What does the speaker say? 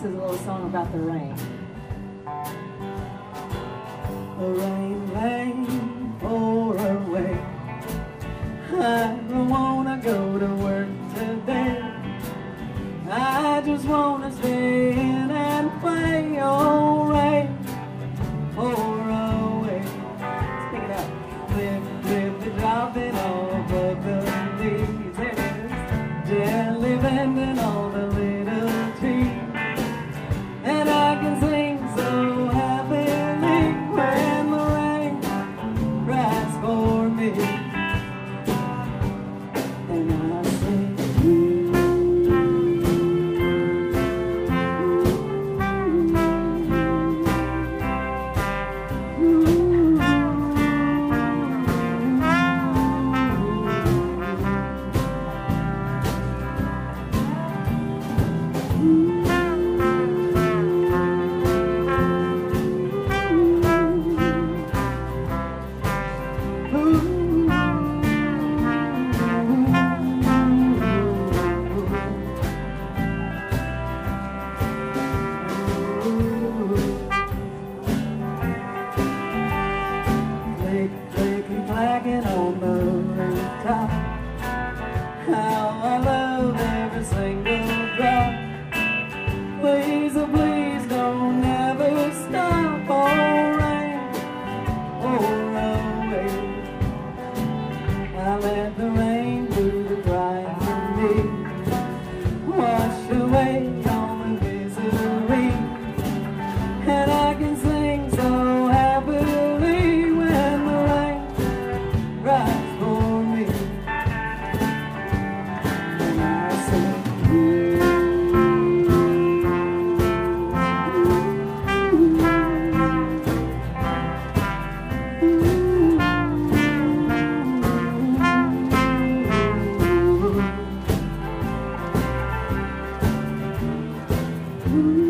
is a little song about the rain. Rain, rain, pour away. I don't wanna go to work today. I just wanna stay in and play. Oh, rain, pour away. Stick it out. Clip, dropping over the leaves. There it is. Gently bending all the little trees. And I can sing so happily when the rain cries for me. And I sing. Flagging on the rooftop. How I love every single drop. Please, oh please, don't ever stop. Oh, rain, pour away. I let the rain do the crying for me. Wash away all the misery. And I can sing so happily when the rain cries for me. And I sing. Ooh.